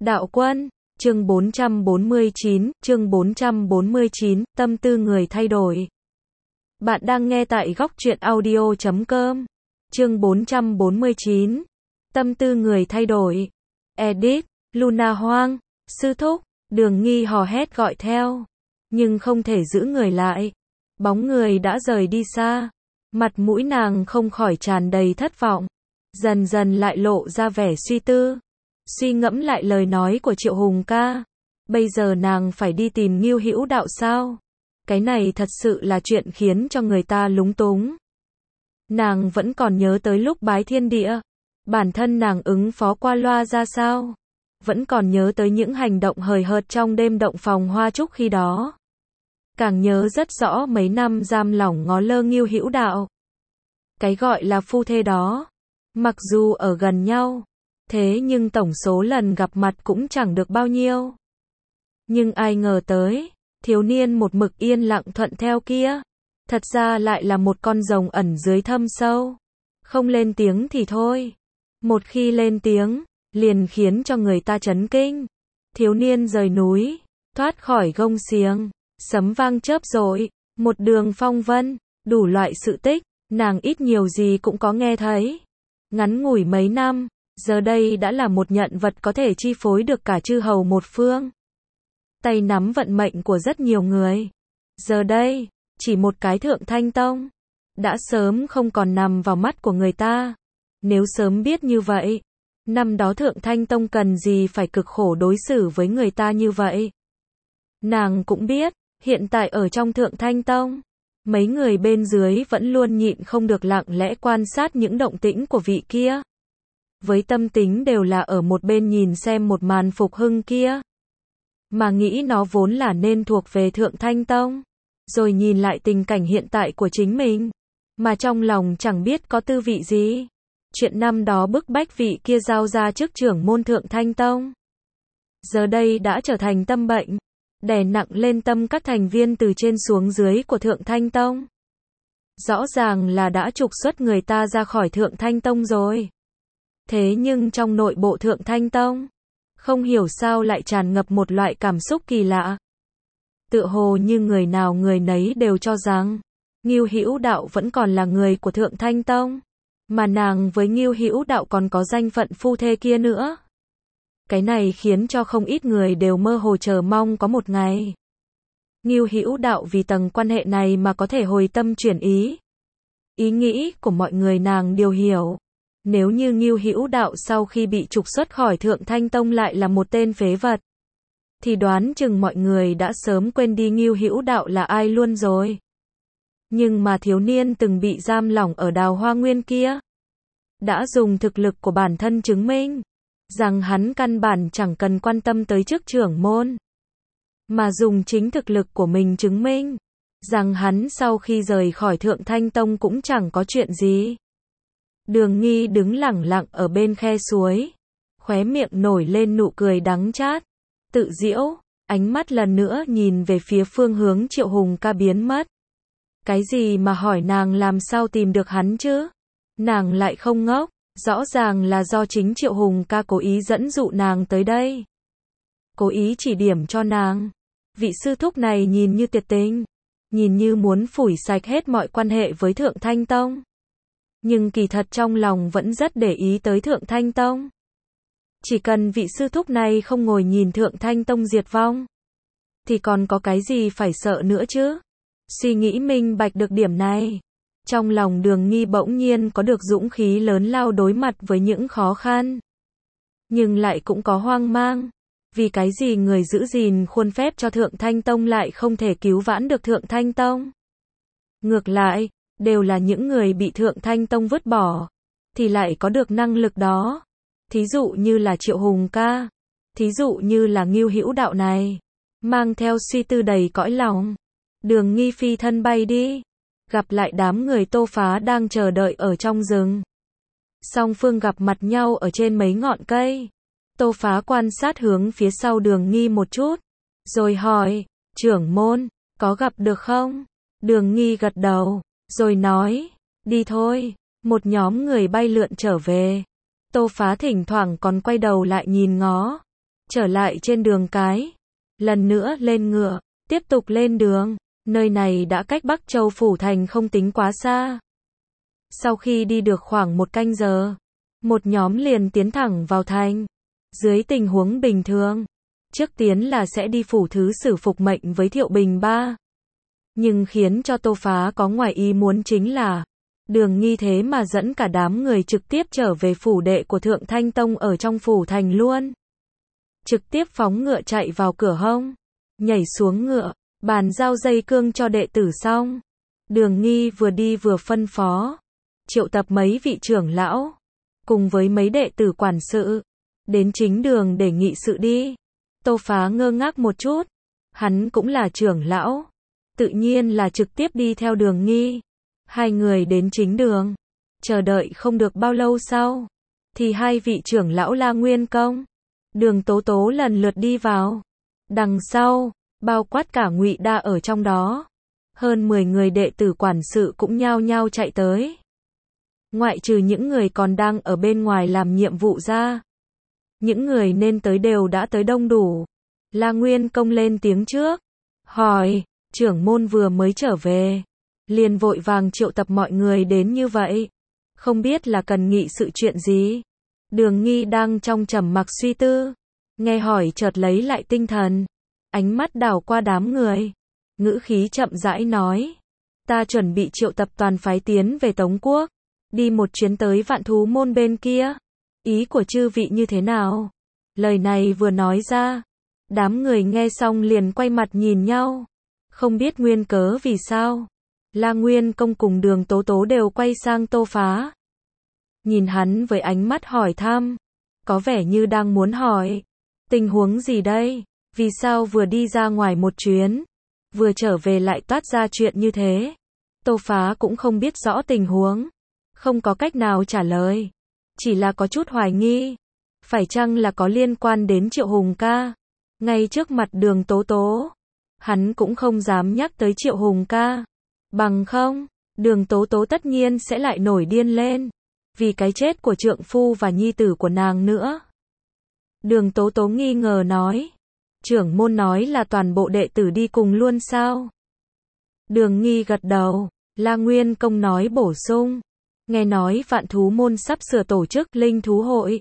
Đạo Quân, chương 449, tâm tư người thay đổi. Bạn đang nghe tại góc truyện audio.com. Chương 449, tâm tư người thay đổi. Edit, Luna Hoang, sư thúc, Đường Nghi hò hét gọi theo, nhưng không thể giữ người lại. Bóng người đã rời đi xa, mặt mũi nàng không khỏi tràn đầy thất vọng, dần dần lại lộ ra vẻ suy tư. Suy ngẫm lại lời nói của Triệu Hùng ca, bây giờ nàng phải đi tìm Ngưu Hữu Đạo sao? Cái này thật sự là chuyện khiến cho người ta lúng túng. Nàng vẫn còn nhớ tới lúc bái thiên địa, bản thân nàng ứng phó qua loa ra sao? Vẫn còn nhớ tới những hành động hời hợt trong đêm động phòng hoa trúc khi đó. Càng nhớ rất rõ mấy năm giam lỏng ngó lơ Ngưu Hữu Đạo. Cái gọi là phu thê đó, mặc dù ở gần nhau, thế nhưng tổng số lần gặp mặt cũng chẳng được bao nhiêu. Nhưng ai ngờ tới, thiếu niên một mực yên lặng thuận theo kia, thật ra lại là một con rồng ẩn dưới thâm sâu. Không lên tiếng thì thôi, một khi lên tiếng, liền khiến cho người ta chấn kinh. Thiếu niên rời núi, thoát khỏi gông xiềng, sấm vang chớp rội, một đường phong vân, đủ loại sự tích, nàng ít nhiều gì cũng có nghe thấy. Ngắn ngủi mấy năm, giờ đây đã là một nhân vật có thể chi phối được cả chư hầu một phương. Tay nắm vận mệnh của rất nhiều người. Giờ đây, chỉ một cái Thượng Thanh Tông, đã sớm không còn nằm vào mắt của người ta. Nếu sớm biết như vậy, năm đó Thượng Thanh Tông cần gì phải cực khổ đối xử với người ta như vậy. Nàng cũng biết, hiện tại ở trong Thượng Thanh Tông, mấy người bên dưới vẫn luôn nhịn không được lặng lẽ quan sát những động tĩnh của vị kia. Với tâm tính đều là ở một bên nhìn xem một màn phục hưng kia. Mà nghĩ nó vốn là nên thuộc về Thượng Thanh Tông. Rồi nhìn lại tình cảnh hiện tại của chính mình, mà trong lòng chẳng biết có tư vị gì. Chuyện năm đó bức bách vị kia giao ra chức trưởng môn Thượng Thanh Tông, giờ đây đã trở thành tâm bệnh, đè nặng lên tâm các thành viên từ trên xuống dưới của Thượng Thanh Tông. Rõ ràng là đã trục xuất người ta ra khỏi Thượng Thanh Tông rồi. Thế nhưng trong nội bộ Thượng Thanh Tông, không hiểu sao lại tràn ngập một loại cảm xúc kỳ lạ. Tựa hồ như người nào người nấy đều cho rằng Ngưu Hữu Đạo vẫn còn là người của Thượng Thanh Tông, mà nàng với Ngưu Hữu Đạo còn có danh phận phu thê kia nữa. Cái này khiến cho không ít người đều mơ hồ chờ mong có một ngày Ngưu Hữu Đạo vì tầng quan hệ này mà có thể hồi tâm chuyển ý. Ý nghĩ của mọi người nàng đều hiểu. Nếu như Ngưu Hữu Đạo sau khi bị trục xuất khỏi Thượng Thanh Tông lại là một tên phế vật, thì đoán chừng mọi người đã sớm quên đi Ngưu Hữu Đạo là ai luôn rồi. Nhưng mà thiếu niên từng bị giam lỏng ở Đào Hoa Nguyên kia, đã dùng thực lực của bản thân chứng minh rằng hắn căn bản chẳng cần quan tâm tới chức trưởng môn, mà dùng chính thực lực của mình chứng minh rằng hắn sau khi rời khỏi Thượng Thanh Tông cũng chẳng có chuyện gì. Đường Nghi đứng lẳng lặng ở bên khe suối, khóe miệng nổi lên nụ cười đắng chát, tự giễu, ánh mắt lần nữa nhìn về phía phương hướng Triệu Hùng ca biến mất. Cái gì mà hỏi nàng làm sao tìm được hắn chứ? Nàng lại không ngốc, rõ ràng là do chính Triệu Hùng ca cố ý dẫn dụ nàng tới đây. Cố ý chỉ điểm cho nàng. Vị sư thúc này nhìn như tuyệt tình, nhìn như muốn phủi sạch hết mọi quan hệ với Thượng Thanh Tông. Nhưng kỳ thật trong lòng vẫn rất để ý tới Thượng Thanh Tông. Chỉ cần vị sư thúc này không ngồi nhìn Thượng Thanh Tông diệt vong, thì còn có cái gì phải sợ nữa chứ? Suy nghĩ minh bạch được điểm này, trong lòng Đường Nghi bỗng nhiên có được dũng khí lớn lao đối mặt với những khó khăn. Nhưng lại cũng có hoang mang. Vì cái gì người giữ gìn khuôn phép cho Thượng Thanh Tông lại không thể cứu vãn được Thượng Thanh Tông? Ngược lại, đều là những người bị Thượng Thanh Tông vứt bỏ, thì lại có được năng lực đó. Thí dụ như là Triệu Hùng ca, thí dụ như là Ngưu Hữu Đạo này. Mang theo suy tư đầy cõi lòng, Đường Nghi phi thân bay đi, gặp lại đám người Tô Phá đang chờ đợi ở trong rừng. Song phương gặp mặt nhau ở trên mấy ngọn cây. Tô Phá quan sát hướng phía sau Đường Nghi một chút, rồi hỏi, trưởng môn, có gặp được không? Đường Nghi gật đầu, rồi nói, đi thôi. Một nhóm người bay lượn trở về. Tô Phá thỉnh thoảng còn quay đầu lại nhìn ngó. trở lại trên đường cái. Lần nữa lên ngựa, tiếp tục lên đường. Nơi này đã cách Bắc Châu Phủ Thành không tính quá xa. Sau khi đi được khoảng 1 canh giờ, một nhóm liền tiến thẳng vào thành. Dưới tình huống bình thường, trước tiến là sẽ đi phủ thứ sử phục mệnh với Thiệu Bình Ba. Nhưng khiến cho Tô Phá có ngoài ý muốn chính là, Đường Nghi thế mà dẫn cả đám người trực tiếp trở về phủ đệ của Thượng Thanh Tông ở trong phủ thành luôn. Trực tiếp phóng ngựa chạy vào cửa hông, nhảy xuống ngựa, bàn giao dây cương cho đệ tử xong. Đường Nghi vừa đi vừa phân phó, triệu tập mấy vị trưởng lão, cùng với mấy đệ tử quản sự, đến chính đường để nghị sự đi. Tô Phá ngơ ngác một chút, hắn cũng là trưởng lão, tự nhiên là trực tiếp đi theo Đường Nghi. Hai người đến chính đường, chờ đợi không được bao lâu sau, thì hai vị trưởng lão La Nguyên Công, Đường Tố Tố lần lượt đi vào. Đằng sau, bao quát cả Ngụy Đa ở trong đó, hơn 10 người đệ tử quản sự cũng nhao nhao chạy tới. Ngoại trừ những người còn đang ở bên ngoài làm nhiệm vụ ra, những người nên tới đều đã tới đông đủ. La Nguyên Công lên tiếng trước, hỏi, trưởng môn vừa mới trở về, liền vội vàng triệu tập mọi người đến như vậy, không biết là cần nghị sự chuyện gì. Đường Nghi đang trong trầm mặc suy tư, nghe hỏi chợt lấy lại tinh thần, ánh mắt đảo qua đám người, ngữ khí chậm rãi nói, ta chuẩn bị triệu tập toàn phái tiến về Tống Quốc, đi một chuyến tới Vạn Thú Môn bên kia, ý của chư vị như thế nào? Lời này vừa nói ra, đám người nghe xong liền quay mặt nhìn nhau, không biết nguyên cớ vì sao. La Nguyên Công cùng Đường Tố Tố đều quay sang Tô Phá, nhìn hắn với ánh mắt hỏi thăm, có vẻ như đang muốn hỏi, tình huống gì đây? Vì sao vừa đi ra ngoài một chuyến, vừa trở về lại toát ra chuyện như thế? Tô Phá cũng không biết rõ tình huống, không có cách nào trả lời, chỉ là có chút hoài nghi, phải chăng là có liên quan đến Triệu Hùng ca? Ngay trước mặt Đường Tố Tố, hắn cũng không dám nhắc tới Triệu Hùng ca, bằng không, Đường Tố Tố tất nhiên sẽ lại nổi điên lên, vì cái chết của trượng phu và nhi tử của nàng nữa. Đường Tố Tố nghi ngờ nói, trưởng môn nói là toàn bộ đệ tử đi cùng luôn sao? Đường Nghi gật đầu, La Nguyên Công nói bổ sung, nghe nói Vạn Thú Môn sắp sửa tổ chức Linh Thú Hội.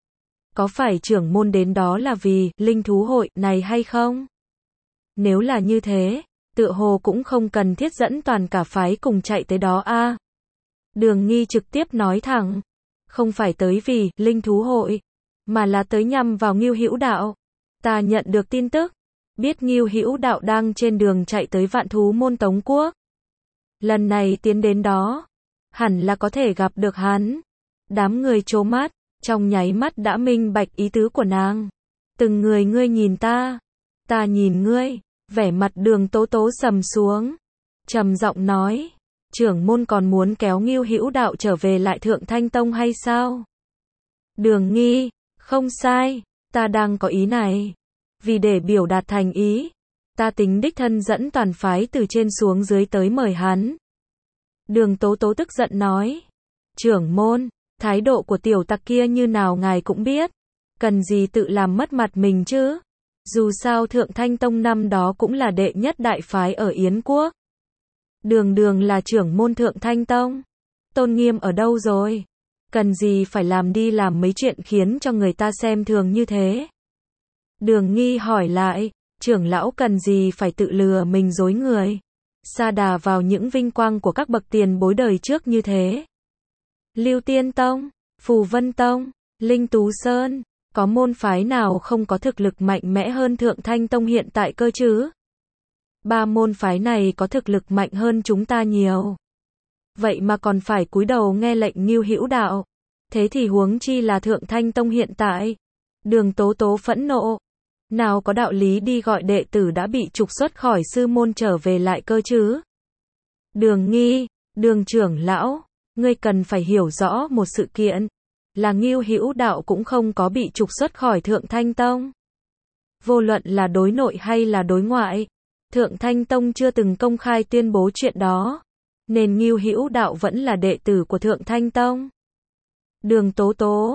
Có phải trưởng môn đến đó là vì Linh Thú Hội này hay không? Nếu là như thế, tựa hồ cũng không cần thiết dẫn toàn cả phái cùng chạy tới đó a. Đường Nghi trực tiếp nói thẳng, không phải tới vì Linh Thú Hội, mà là tới nhằm vào Ngưu Hữu Đạo. Ta nhận được tin tức, biết Ngưu Hữu Đạo đang trên đường chạy tới Vạn Thú Môn Tống Quốc. Lần này tiến đến đó, hẳn là có thể gặp được hắn. Đám người trố mắt, trong nháy mắt đã minh bạch ý tứ của nàng. Từng người ngươi nhìn ta nhìn ngươi. Vẻ mặt Đường Tố Tố sầm xuống, trầm giọng nói, trưởng môn còn muốn kéo Ngưu Hữu Đạo trở về lại Thượng Thanh Tông hay sao? Đường Nghi, không sai, ta đang có ý này. Vì để biểu đạt thành ý, ta tính đích thân dẫn toàn phái từ trên xuống dưới tới mời hắn. Đường Tố Tố tức giận nói, trưởng môn, thái độ của tiểu tặc kia như nào ngài cũng biết, cần gì tự làm mất mặt mình chứ? Dù sao Thượng Thanh Tông năm đó cũng là đệ nhất đại phái ở Yến Quốc. Đường đường là trưởng môn Thượng Thanh Tông. Tôn nghiêm ở đâu rồi? Cần gì phải làm đi làm mấy chuyện khiến cho người ta xem thường như thế? Đường Nghi hỏi lại, trưởng lão cần gì phải tự lừa mình dối người? Sa đà vào những vinh quang của các bậc tiền bối đời trước như thế. Lưu Tiên Tông, Phù Vân Tông, Linh Tú Sơn, có môn phái nào không có thực lực mạnh mẽ hơn Thượng Thanh Tông hiện tại cơ chứ? 3 môn phái này có thực lực mạnh hơn chúng ta nhiều. Vậy mà còn phải cúi đầu nghe lệnh Ngưu Hữu Đạo. Thế thì huống chi là Thượng Thanh Tông hiện tại. Đường Tố Tố phẫn nộ. Nào có đạo lý đi gọi đệ tử đã bị trục xuất khỏi sư môn trở về lại cơ chứ? Đường Nghi, Đường trưởng lão, ngươi cần phải hiểu rõ một sự kiện, là Ngưu Hữu Đạo cũng không có bị trục xuất khỏi Thượng Thanh Tông. Vô luận là đối nội hay là đối ngoại, Thượng Thanh Tông chưa từng công khai tuyên bố chuyện đó, nên Ngưu Hữu Đạo vẫn là đệ tử của Thượng Thanh Tông. Đường Tố Tố,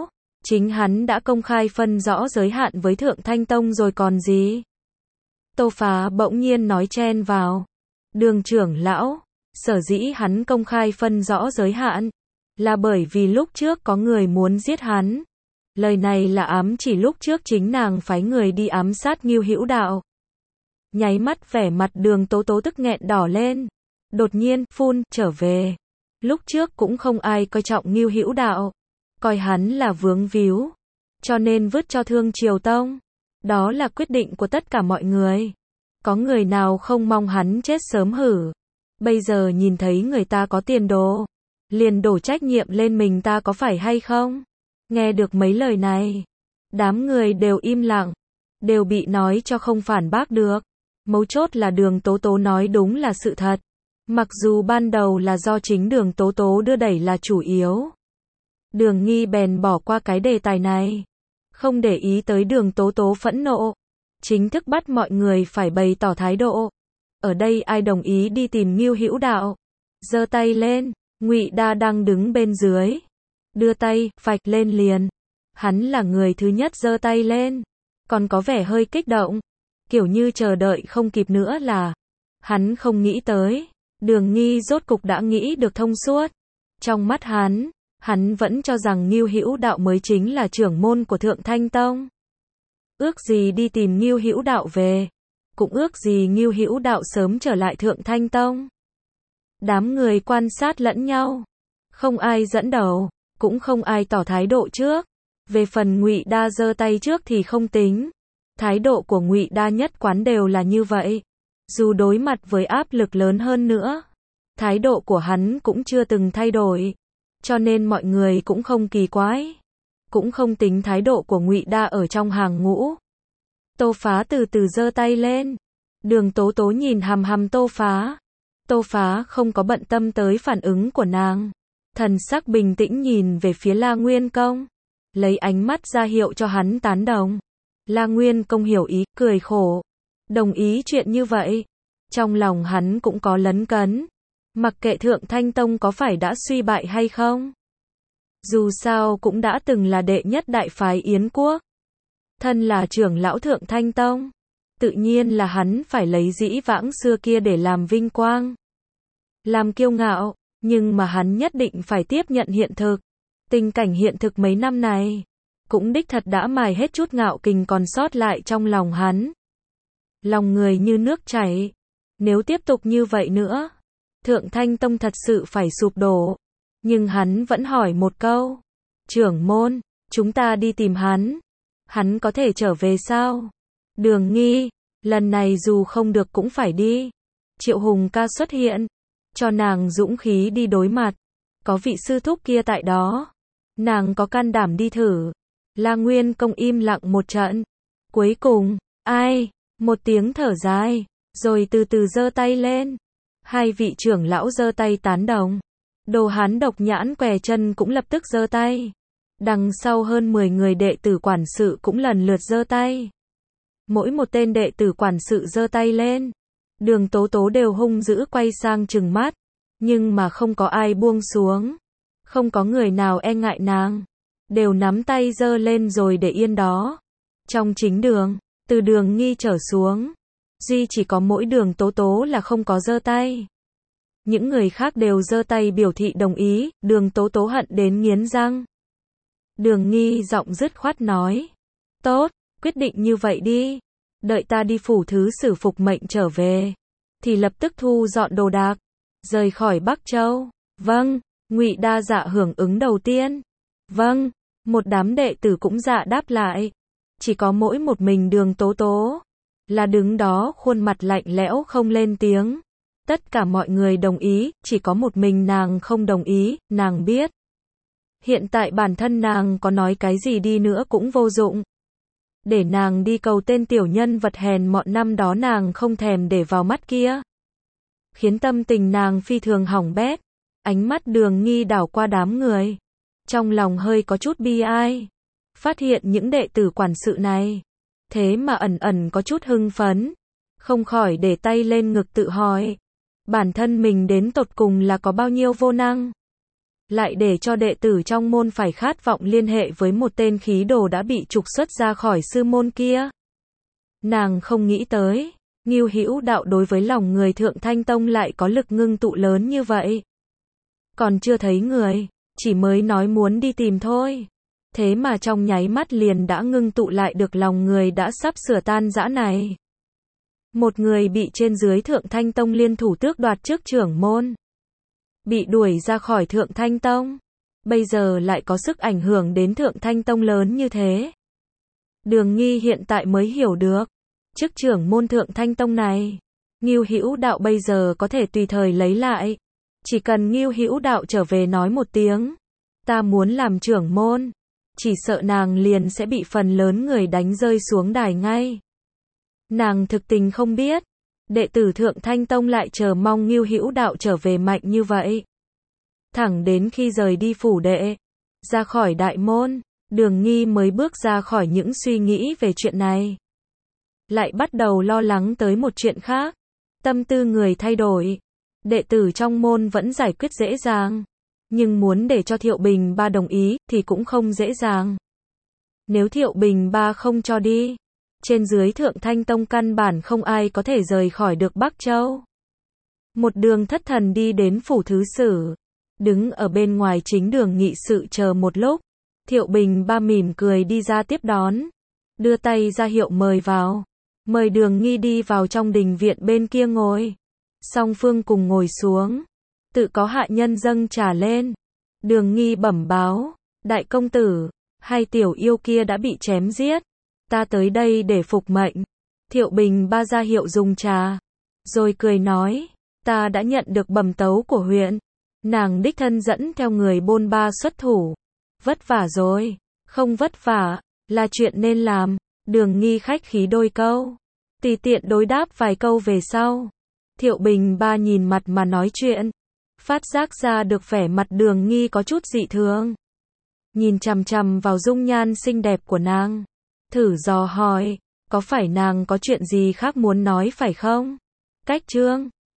Chính hắn đã công khai phân rõ giới hạn với Thượng Thanh Tông rồi còn gì. Tô Phá bỗng nhiên nói chen vào. Đường trưởng lão, sở dĩ hắn công khai phân rõ giới hạn, là bởi vì lúc trước có người muốn giết hắn. Lời này là ám chỉ lúc trước chính nàng phái người đi ám sát Ngưu Hữu Đạo. Nháy mắt vẻ mặt Đường Tố Tố tức nghẹn đỏ lên. Đột nhiên, phun, trở về. Lúc trước cũng không ai coi trọng Ngưu Hữu Đạo. Coi hắn là vướng víu. Cho nên vứt cho Thương Triều Tông. Đó là quyết định của tất cả mọi người. Có người nào không mong hắn chết sớm hử. Bây giờ nhìn thấy người ta có tiền đồ. Liền đổ trách nhiệm lên mình ta có phải hay không? Nghe được mấy lời này. Đám người đều im lặng. Đều bị nói cho không phản bác được. Mấu chốt là Đường Tố Tố nói đúng là sự thật. Mặc dù ban đầu là do chính Đường Tố Tố đưa đẩy là chủ yếu. Đường Nghi bèn bỏ qua cái đề tài này. Không để ý tới Đường Tố Tố phẫn nộ. Chính thức bắt mọi người phải bày tỏ thái độ. Ở đây ai đồng ý đi tìm Ngưu Hữu Đạo? Giơ tay lên. Ngụy Đa đang đứng bên dưới. Đưa tay, phạch lên liền. Hắn là người thứ nhất giơ tay lên. Còn có vẻ hơi kích động. Kiểu như chờ đợi không kịp nữa là. Hắn không nghĩ tới. Đường Nghi rốt cục đã nghĩ được thông suốt. Trong mắt hắn vẫn cho rằng Ngưu Hữu Đạo mới chính là trưởng môn của Thượng Thanh Tông. Ước gì đi tìm Ngưu Hữu Đạo về. Cũng ước gì Ngưu Hữu Đạo sớm trở lại Thượng Thanh Tông. Đám người quan sát lẫn nhau. Không ai dẫn đầu. Cũng không ai tỏ thái độ trước. Về phần Ngụy Đa giơ tay trước thì không tính. Thái độ của Ngụy Đa nhất quán đều là như vậy. Dù đối mặt với áp lực lớn hơn nữa. Thái độ của hắn cũng chưa từng thay đổi. Cho nên mọi người cũng không kỳ quái. Cũng không tính thái độ của Ngụy Đa ở trong hàng ngũ. Tô Phá từ từ giơ tay lên. Đường Tố Tố nhìn hằm hằm Tô Phá. Tô Phá không có bận tâm tới phản ứng của nàng. Thần sắc bình tĩnh nhìn về phía La Nguyên Công. Lấy ánh mắt ra hiệu cho hắn tán đồng. La Nguyên Công hiểu ý, cười khổ. Đồng ý chuyện như vậy. Trong lòng hắn cũng có lấn cấn. Mặc kệ Thượng Thanh Tông có phải đã suy bại hay không. Dù sao cũng đã từng là đệ nhất đại phái Yến Quốc. Thân là trưởng lão Thượng Thanh Tông. Tự nhiên là hắn phải lấy dĩ vãng xưa kia để làm vinh quang. Làm kiêu ngạo. Nhưng mà hắn nhất định phải tiếp nhận hiện thực. Tình cảnh hiện thực mấy năm này. Cũng đích thật đã mài hết chút ngạo kình còn sót lại trong lòng hắn. Lòng người như nước chảy. Nếu tiếp tục như vậy nữa. Thượng Thanh Tông thật sự phải sụp đổ. Nhưng hắn vẫn hỏi một câu. Trưởng môn, chúng ta đi tìm hắn. Hắn có thể trở về sao? Đường Nghi, lần này dù không được cũng phải đi. Triệu Hùng ca xuất hiện. Cho nàng dũng khí đi đối mặt. Có vị sư thúc kia tại đó. Nàng có can đảm đi thử. La Nguyên Công im lặng một trận. Cuối cùng, ai? Một tiếng thở dài. Rồi từ từ giơ tay lên. Hai vị trưởng lão giơ tay tán đồng. Đồ Hán Độc Nhãn què chân cũng lập tức giơ tay. Đằng sau hơn 10 người đệ tử quản sự cũng lần lượt giơ tay. Mỗi một tên đệ tử quản sự giơ tay lên. Đường Tố Tố đều hung dữ quay sang trừng mắt. Nhưng mà không có ai buông xuống. Không có người nào e ngại nàng. Đều nắm tay giơ lên rồi để yên đó. Trong chính đường, từ Đường Nghi trở xuống. Duy chỉ có mỗi Đường Tố Tố là không có giơ tay. Những người khác đều giơ tay biểu thị đồng ý. Đường Tố Tố hận đến nghiến răng. Đường Nghi giọng dứt khoát nói. Tốt, quyết định như vậy đi. Đợi ta đi phủ thứ sử phục mệnh trở về. Thì lập tức thu dọn đồ đạc. Rời khỏi Bắc Châu. Vâng, Ngụy Đa dạ hưởng ứng đầu tiên. Vâng, một đám đệ tử cũng dạ đáp lại. Chỉ có mỗi một mình Đường Tố Tố. Là đứng đó khuôn mặt lạnh lẽo không lên tiếng. Tất cả mọi người đồng ý, chỉ có một mình nàng không đồng ý, nàng biết. Hiện tại bản thân nàng có nói cái gì đi nữa cũng vô dụng. Để nàng đi cầu tên tiểu nhân vật hèn mọn năm đó nàng không thèm để vào mắt kia. Khiến tâm tình nàng phi thường hỏng bét. Ánh mắt Đường Nghi đảo qua đám người. Trong lòng hơi có chút bi ai. Phát hiện những đệ tử quản sự này. Thế mà ẩn ẩn có chút hưng phấn. Không khỏi để tay lên ngực tự hỏi. Bản thân mình đến tột cùng là có bao nhiêu vô năng. lại để cho đệ tử trong môn phải khát vọng liên hệ với một tên khí đồ đã bị trục xuất ra khỏi sư môn kia. Nàng không nghĩ tới, Ngưu Hữu Đạo đối với lòng người Thượng Thanh Tông lại có lực ngưng tụ lớn như vậy. Còn chưa thấy người, chỉ mới nói muốn đi tìm thôi. Thế mà trong nháy mắt liền đã ngưng tụ lại được lòng người đã sắp sửa tan rã này. Một người bị trên dưới Thượng Thanh Tông liên thủ tước đoạt chức trưởng môn, bị đuổi ra khỏi Thượng Thanh Tông, bây giờ lại có sức ảnh hưởng đến Thượng Thanh Tông lớn như thế. Đường Nghi hiện tại mới hiểu được, chức trưởng môn Thượng Thanh Tông này, Ngưu Hữu Đạo bây giờ có thể tùy thời lấy lại. Chỉ cần Ngưu Hữu Đạo trở về nói một tiếng, ta muốn làm trưởng môn, chỉ sợ nàng liền sẽ bị phần lớn người đánh rơi xuống đài ngay. Nàng thực tình không biết, đệ tử Thượng Thanh Tông lại chờ mong Ngưu Hữu Đạo trở về mạnh như vậy. Thẳng đến khi rời đi phủ đệ, ra khỏi đại môn, Đường Nghi mới bước ra khỏi những suy nghĩ về chuyện này. Lại bắt đầu lo lắng tới một chuyện khác. Tâm tư người thay đổi, đệ tử trong môn vẫn giải quyết dễ dàng, nhưng muốn để cho Thiệu Bình Ba đồng ý thì cũng không dễ dàng. Nếu Thiệu Bình Ba không cho đi, trên dưới Thượng Thanh Tông căn bản không ai có thể rời khỏi được Bắc Châu. Một đường thất thần đi đến phủ thứ sử, đứng ở bên ngoài chính đường nghị sự chờ một lúc. Thiệu Bình Ba mỉm cười đi ra tiếp đón, đưa tay ra hiệu mời vào, mời Đường Nghi đi vào trong đình viện bên kia ngồi. Song phương cùng ngồi xuống, tự có hạ nhân dâng trà lên. Đường Nghi bẩm báo, đại công tử, hai tiểu yêu kia đã bị chém giết, ta tới đây để phục mệnh. Thiệu Bình Ba ra hiệu dùng trà, rồi cười nói, ta đã nhận được bẩm tấu của huyện, nàng đích thân dẫn theo người bôn ba xuất thủ. Vất vả rồi, không vất vả, là chuyện nên làm. Đường Nghi khách khí đôi câu, tùy tiện đối đáp vài câu về sau. Thiệu Bình Ba nhìn mặt mà nói chuyện, phát giác ra được vẻ mặt Đường Nghi có chút dị thường. Nhìn chằm chằm vào dung nhan xinh đẹp của nàng, thử dò hỏi, có phải nàng có chuyện gì khác muốn nói phải không? Cách chương